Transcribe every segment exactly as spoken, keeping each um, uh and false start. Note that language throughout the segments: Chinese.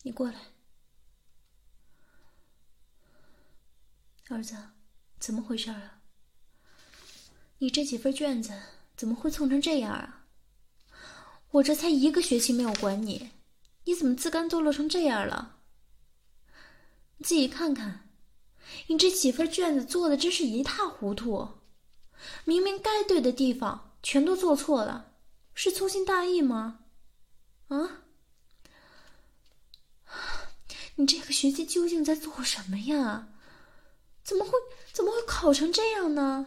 你过来。儿子，怎么回事啊？你这几份卷子怎么会凑成这样啊？我这才一个学期没有管你，你怎么自甘堕落成这样了？你自己看看，你这几份卷子做的真是一塌糊涂，明明该对的地方全都做错了，是粗心大意吗？啊？你这个学期究竟在做什么呀？怎么会怎么会考成这样呢？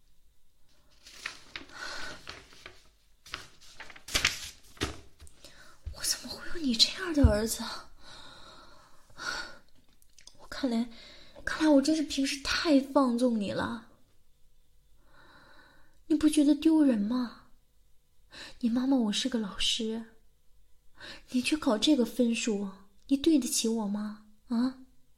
我怎么会有你这样的儿子？我看来看来我真是平时太放纵你了。你不觉得丢人吗？你妈妈我是个老师，你去考这个分数，你对得起我吗？啊？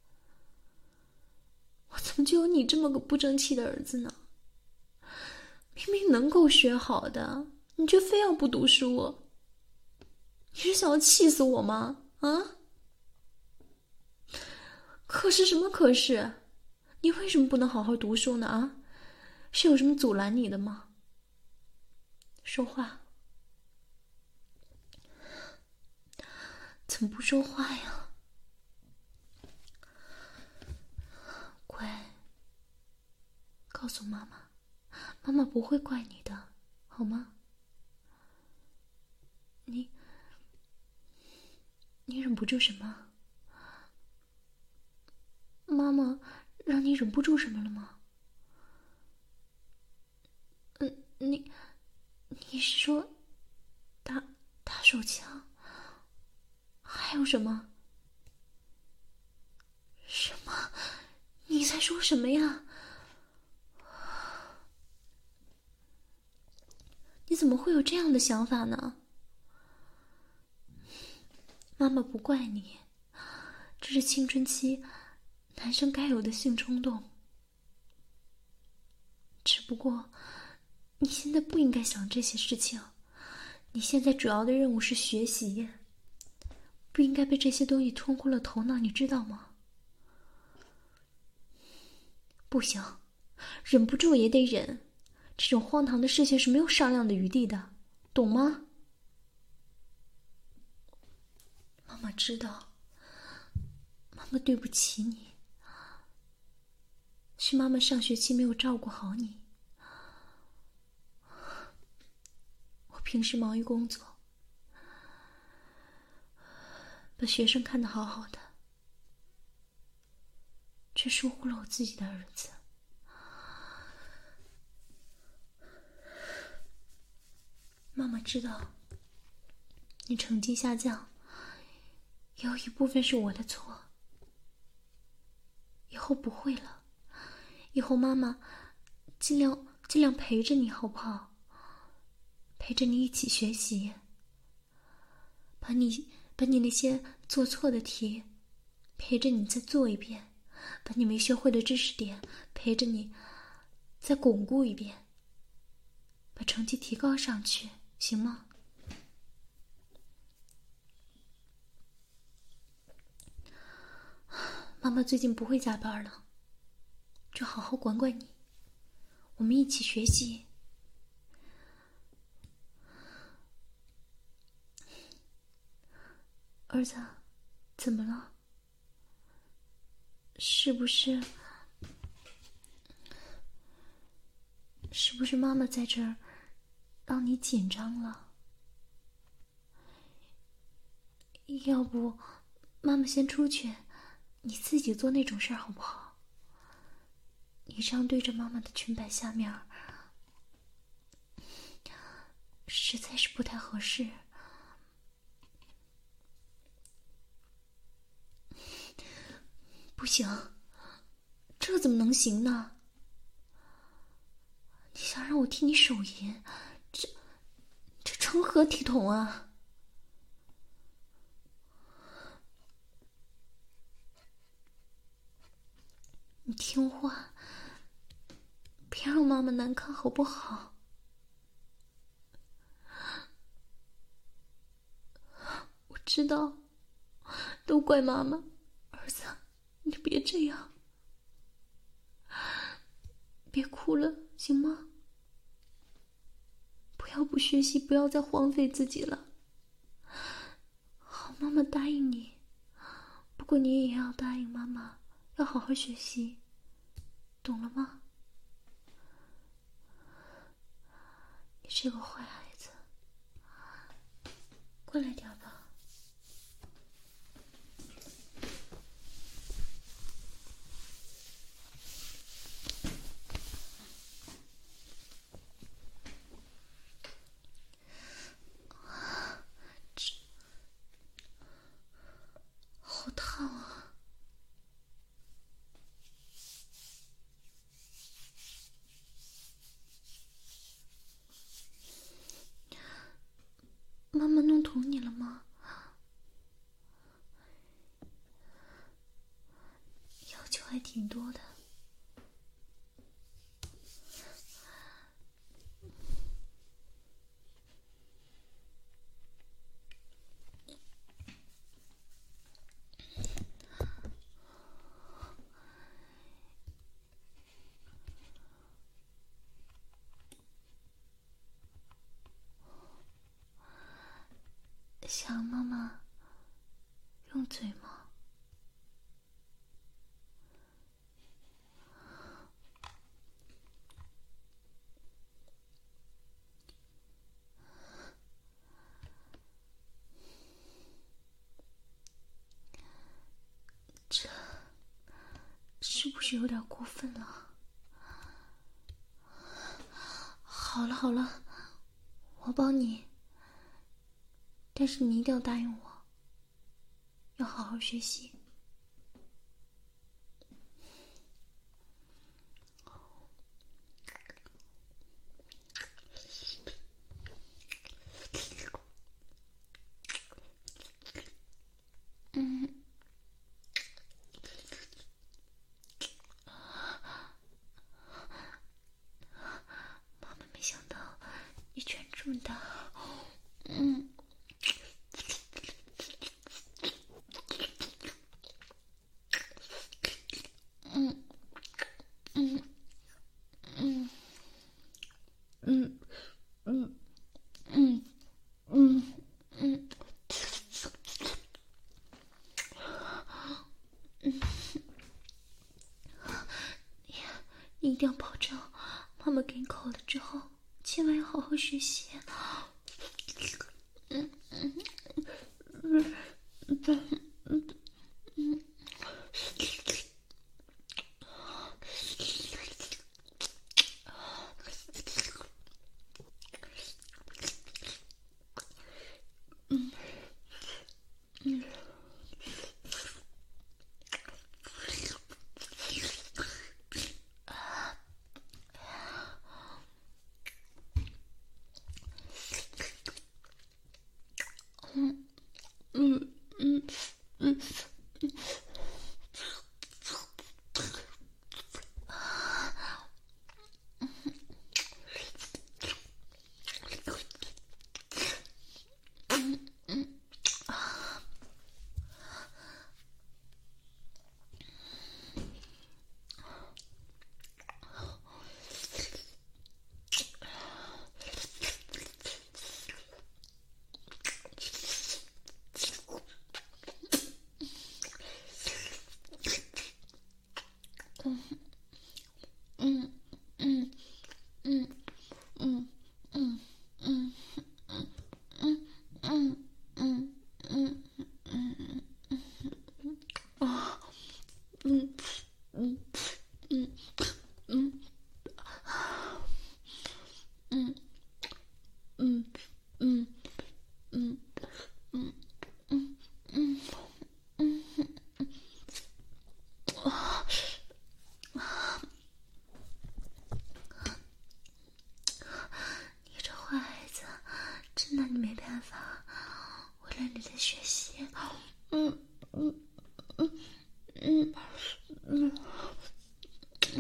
我怎么就有你这么个不争气的儿子呢？明明能够学好的，你却非要不读书，你是想要气死我吗？啊？可是什么可是？你为什么不能好好读书呢？啊？是有什么阻拦你的吗？说话。怎么不说话呀？乖，告诉妈妈，妈妈不会怪你的，好吗？你你忍不住什么？妈妈让你忍不住什么了吗？嗯，你你是说打打手枪？还有什么？什么？你在说什么呀？你怎么会有这样的想法呢？妈妈不怪你，这是青春期男生该有的性冲动。只不过你现在不应该想这些事情，你现在主要的任务是学习，不应该被这些东西冲昏了头脑，你知道吗？不行，忍不住也得忍，这种荒唐的事情是没有商量的余地的，懂吗？妈妈知道，妈妈对不起你，是妈妈上学期没有照顾好你。我平时忙于工作，把学生看得好好的，却疏忽了我自己的儿子。妈妈知道你成绩下降，有一部分是我的错，以后不会了，以后妈妈尽量尽量陪着你，好不好？陪着你一起学习，把你把你那些做错的题陪着你再做一遍，把你没学会的知识点陪着你再巩固一遍，把成绩提高上去，行吗？妈妈最近不会加班了，就好好管管你，我们一起学习。儿子，怎么了？是不是是不是妈妈在这儿让你紧张了？要不妈妈先出去，你自己做那种事儿好不好？你这样对着妈妈的裙摆下面实在是不太合适。不行，这怎么能行呢？你想让我替你手淫，这这成何体统啊？你听话，别让妈妈难堪好不好？我知道都怪妈妈。儿子，你别这样，别哭了，行吗？不要不学习，不要再荒废自己了。好，妈妈答应你，不过你也要答应妈妈，要好好学习，懂了吗？你是个坏孩子，过来点吧。好烫啊！妈妈弄疼你了吗？要求还挺多的。想妈妈用嘴吗？这是不是有点过分了？好了好了，我帮你，但是你一定要答应我，要好好学习。嗯，妈妈没想到你居然这么大。嗯。嗯嗯嗯嗯嗯嗯嗯嗯嗯，你你一定要保证，妈妈给你口了之后，千万要好好学习。嗯嗯嗯嗯嗯嗯。嗯嗯嗯嗯嗯嗯嗯。嗯嗯嗯嗯嗯嗯嗯嗯嗯嗯嗯啊嗯嗯嗯嗯嗯嗯嗯嗯嗯嗯嗯嗯啊！你这坏孩子，真拿你没办法。为了你的学习，嗯嗯嗯嗯嗯嗯，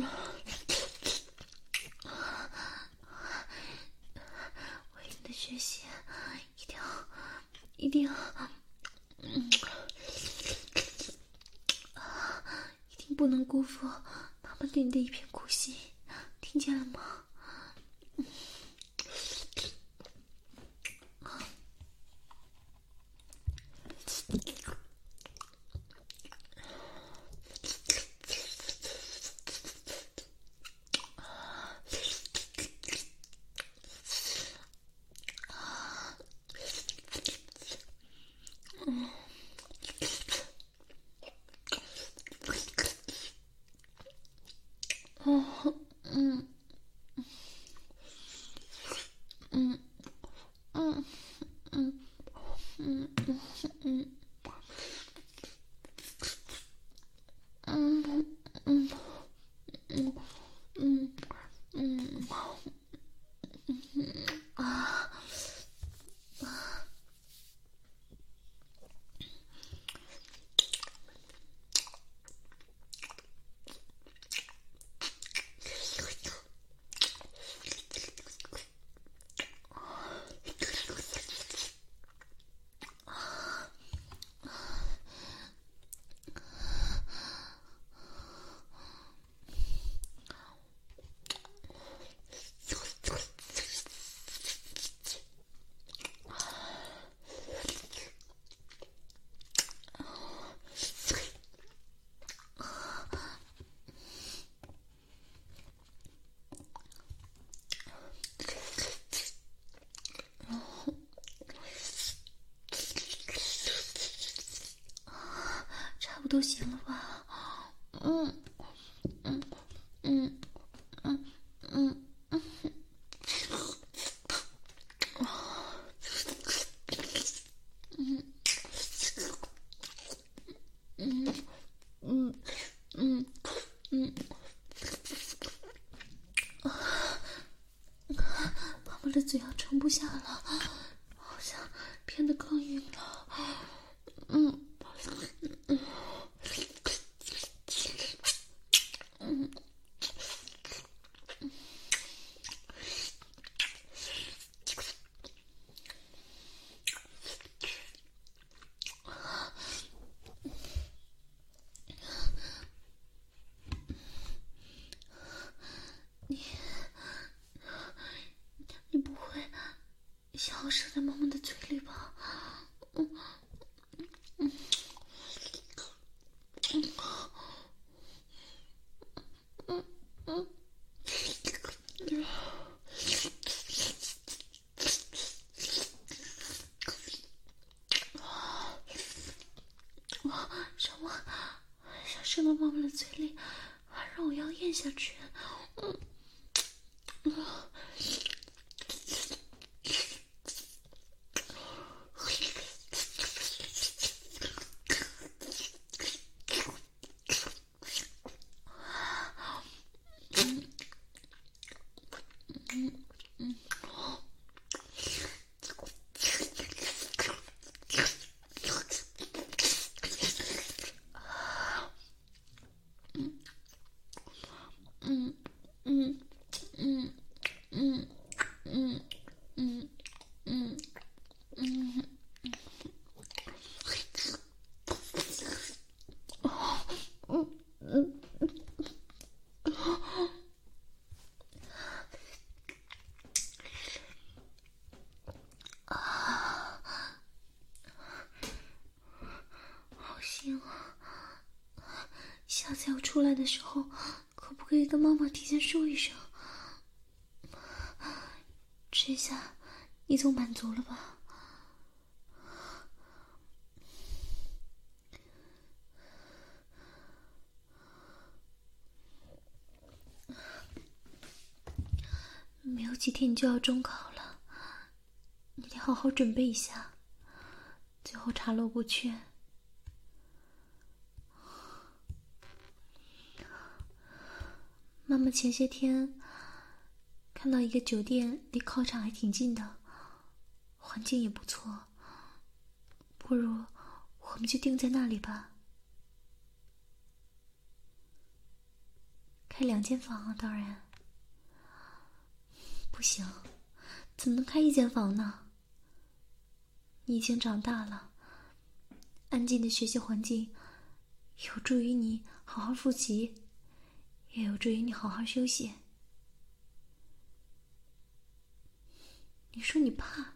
为了你的学习，一定要一定要，嗯不能辜负妈妈对你的一片苦心，听见了吗？都行了吧？嗯嗯嗯嗯嗯嗯嗯嗯嗯嗯，妈妈的嘴要撑不下了，好像变得更硬了。嗯嗯嗯。你不会想要射在妈妈的嘴里吧？嗯嗯嗯嗯嗯。让我想射到妈妈的嘴里，让我要咽下去。嗯嗯。嗯嗯嗯嗯嗯嗯嗯嗯嗯嗯啊，好腥啊！下次要出来的时候，可不可以跟妈妈提前说一声？这下你总满足了吧？没有几天你就要中考了，你得好好准备一下，最后查漏补缺。妈妈前些天看到一个酒店离考场还挺近的，环境也不错，不如我们就定在那里吧。开两间房啊，当然。不行，怎么能开一间房呢？你已经长大了，安静的学习环境有助于你好好复习，也有助于你好好休息。你说你怕？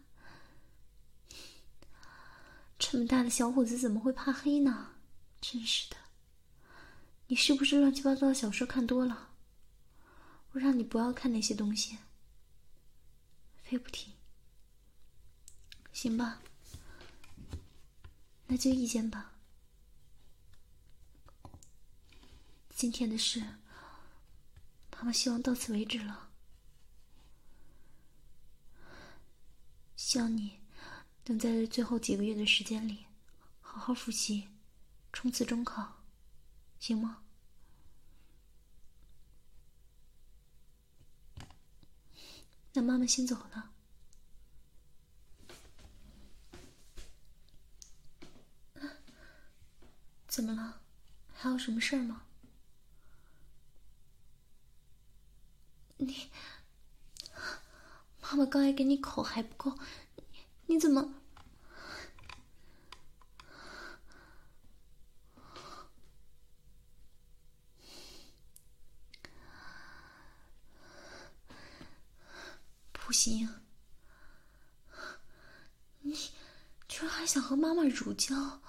这么大的小伙子怎么会怕黑呢？真是的，你是不是乱七八糟的小说看多了？我让你不要看那些东西，非不听。行吧，那就意见吧。今天的事，妈妈希望到此为止了。希望你能在这最后几个月的时间里，好好复习，冲刺中考，行吗？那妈妈先走了。怎么了？还有什么事儿吗？你，妈妈刚才给你口还不够，你, 你怎么？不行，你居然还想和妈妈乳胶？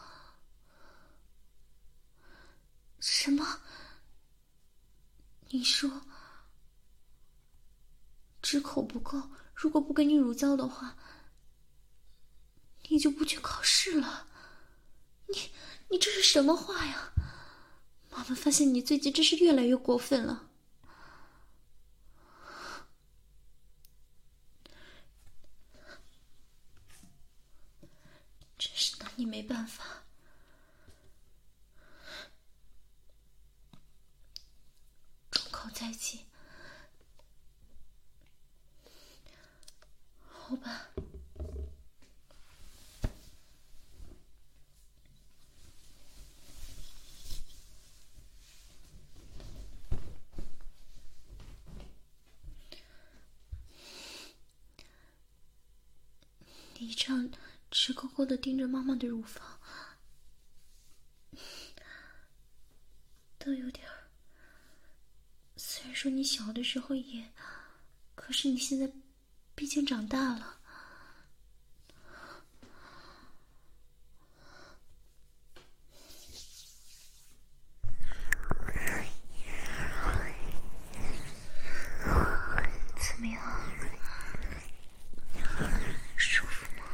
什么？你说只口不够，如果不给你乳胶的话，你就不去考试了？你你这是什么话呀？妈妈发现你最近真是越来越过分了。真是拿你没办法。中考在即，好吧。你这样直勾勾的盯着妈妈的乳房，都有点儿。虽然说你小的时候也，可是你现在毕竟长大了。怎么样？舒服吗？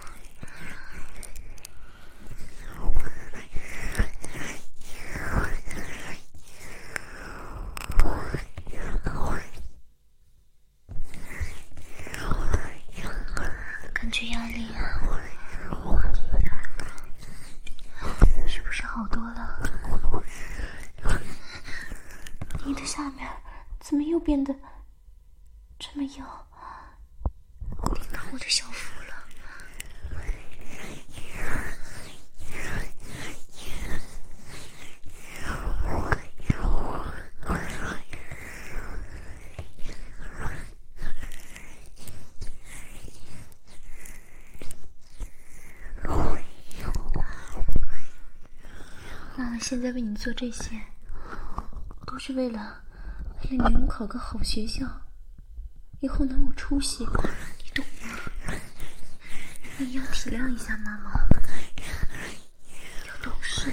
感觉压力啊，是不是好多了？你的下面怎么又变得这么硬？你看我的小腹了。妈妈现在为你做这些，都是为了为了你能考个好学校，以后能有出息，你懂吗？你要体谅一下妈妈，要懂事。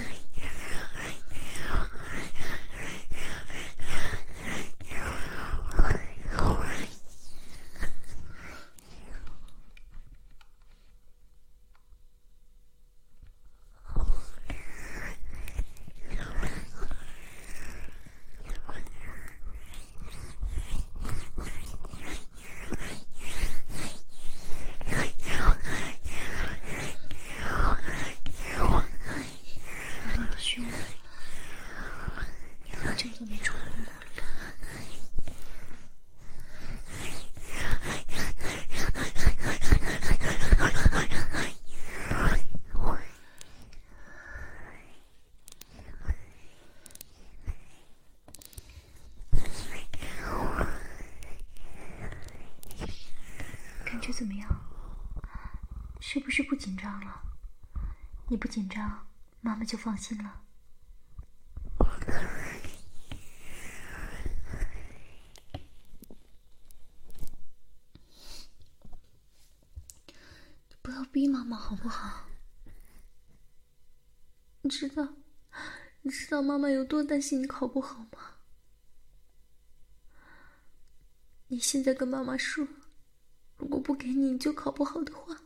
感觉怎么样？是不是不紧张了？你不紧张，妈妈就放心了。 不要逼妈妈好不好？你知道，你知道妈妈有多担心你考不好吗？你现在跟妈妈说，如果不给你你就考不好的话，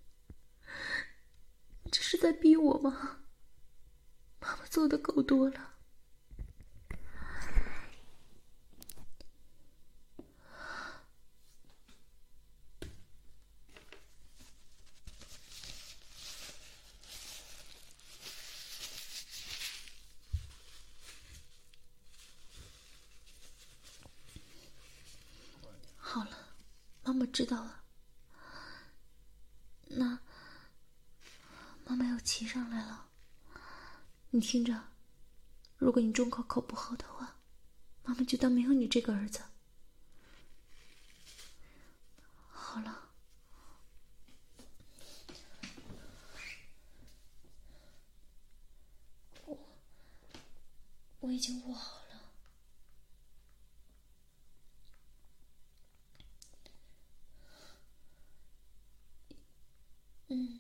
你这是在逼我吗？妈妈做的够多了。好了，妈妈知道了。那妈妈要骑上来了，你听着，如果你中考考不好的话，妈妈就当没有你这个儿子。好了，我我已经握好了。嗯。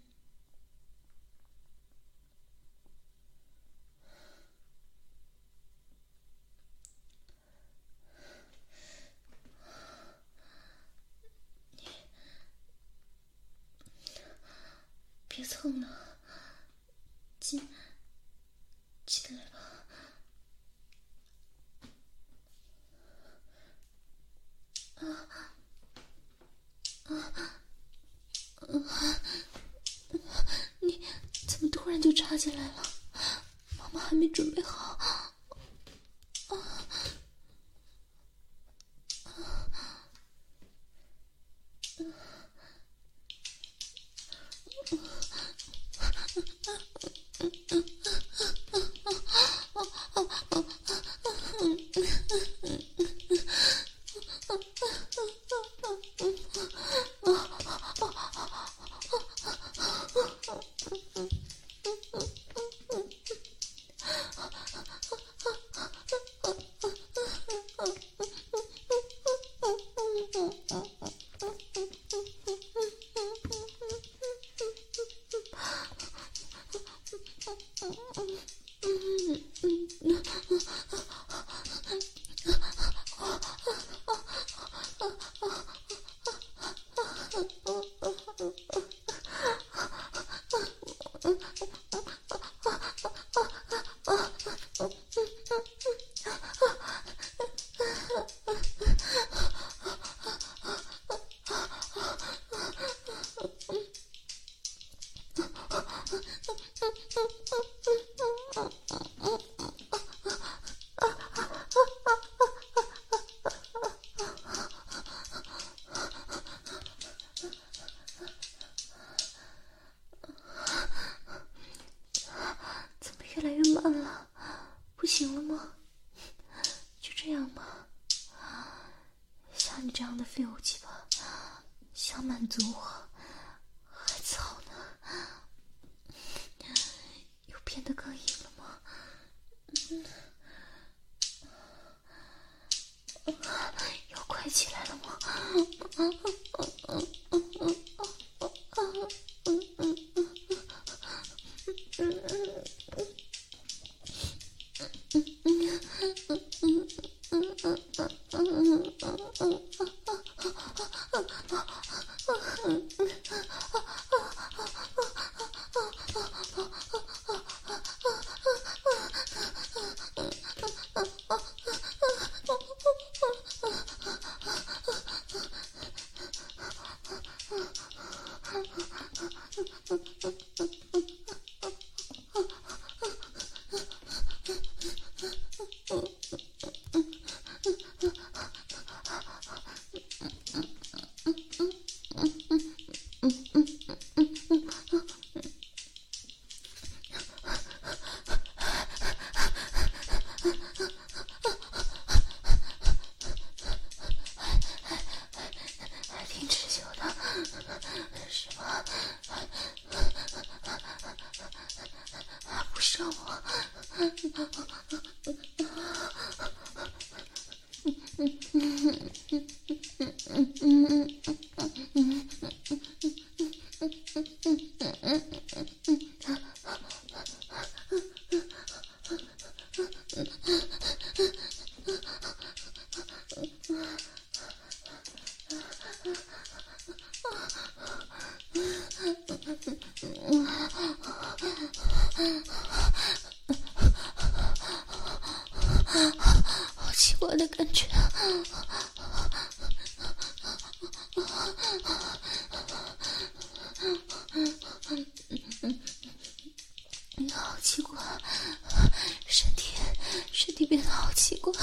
别蹭了，起起来吧。啊啊啊！你怎么突然就插进来了？妈妈还没准备好。啊越来越慢了，不行了吗？就这样吧。像你这样的废物鸡巴，想满足我，还早呢。有变得更硬了吗？嗯，有快起来了吗？ 好奇怪的感觉。好奇怪，身体身体变得好奇怪。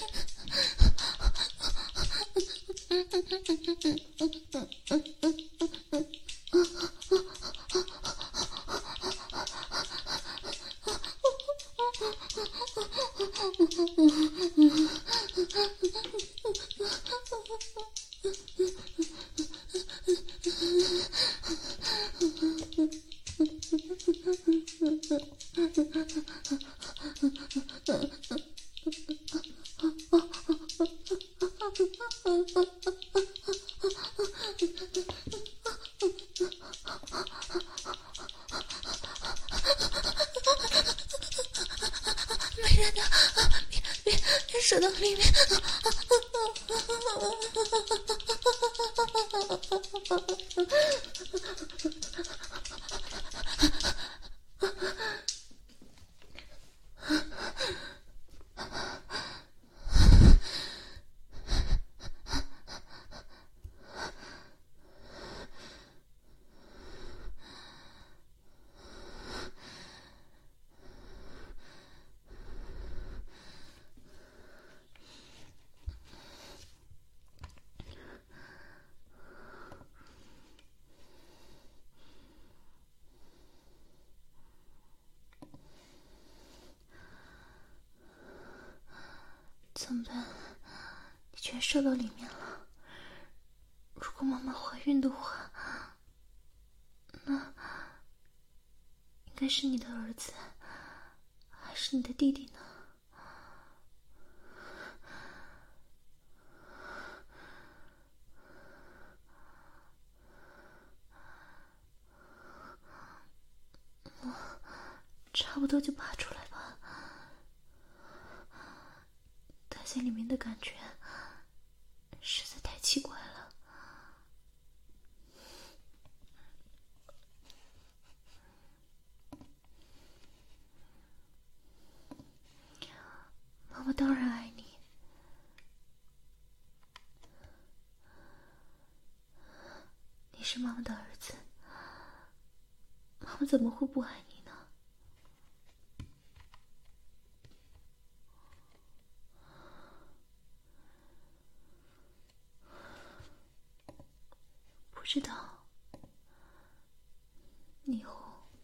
没人的，别别别射到里面。怎么办？你居然射到里面了。如果妈妈怀孕的话，那应该是你的儿子，还是你的弟弟呢？我差不多就拔出来吧。待在里面的感觉实在太奇怪了。妈妈当然爱你，你是妈妈的儿子，妈妈怎么会不爱你呢？不知道你以后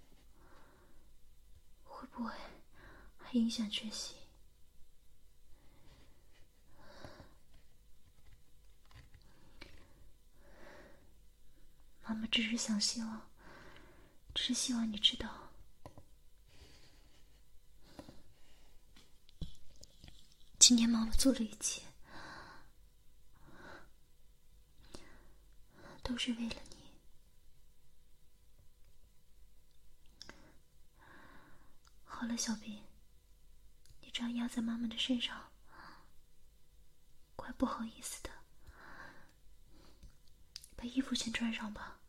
会不会还影响学习？妈妈只是想希望，只是希望你知道，今天妈妈做了一切，都是为了你。好了，小兵，你这样压在妈妈的身上，怪不好意思的。把衣服先穿上吧。